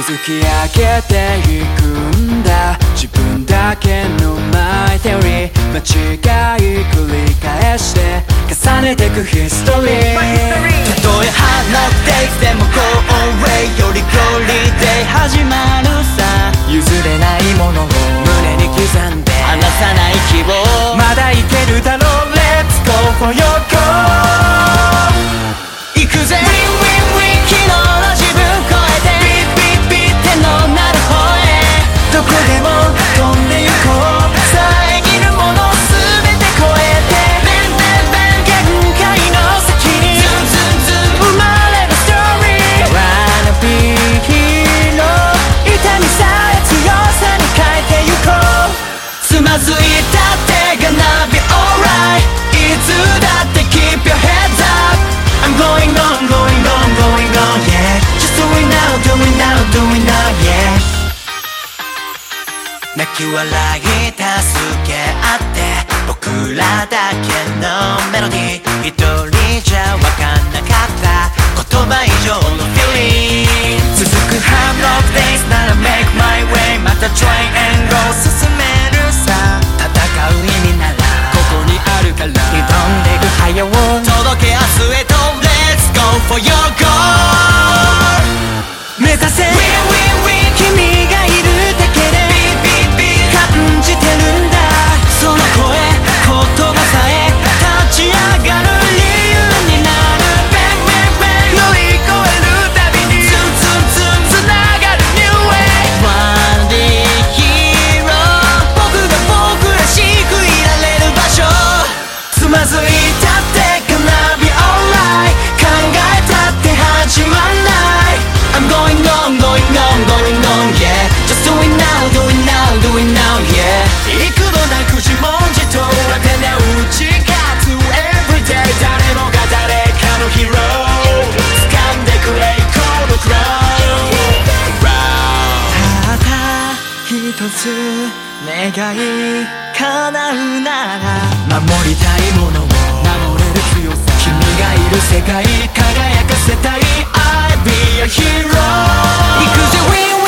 築き上げていくんだ、自分だけのマイテオリー。間違い繰り返して重ねてくヒストリー。たとえハードデイズでもゴーウェイより距離で始まるさ。譲れないものを胸に刻んで離さない希望。まだいけるだろう Let's go for your goal。 行くぜ Win Win Win。 昨日の自分超えてビッビッビッ手の鳴る方へ。どこでも飛んでゆこう。遮るもの全て超えてベンベンベン限界の先にズンズンズン生まれるストーリー。 Wanna be hero。 痛みさえ強さに変えてゆこう。つまずいたって gonna be alright。 いつだって keep your heads up。 I'm going on going on going on yeah。 Just do it now do it now do it now yeah。 泣き笑い助け合って僕らだけのメロディー。一人じゃ分かんなかった言葉以上の feeling。 続く Hard Rock Days なら Make my way。 また Try and go 進めるさ。戦う意味ならここにあるから挑んでいく早を届け明日へと Let's go for your goal。 目指せ Win Win Win。 君がいるだけで感じてるんだ。その声言葉さえ立ち上がる理由になる。ベンベンベン乗り越えるたびにツンツンツンつながる New Way。 One day hero。 僕が僕らしくいられる場所。つまずいたって gonna be alright。 考えたって始まんない。 I'm going on going on going on yeah。 Just do it now do it now do it now yeah。 幾度なく自問自答は手で打ち勝つ Everyday。 誰もが誰かのヒーロー掴んでくれこのクラウン。ただ一つ願い叶うなら守りたいものを守れる強さ。君がいる世界輝かせたい I'll be a hero。 行くぜ Win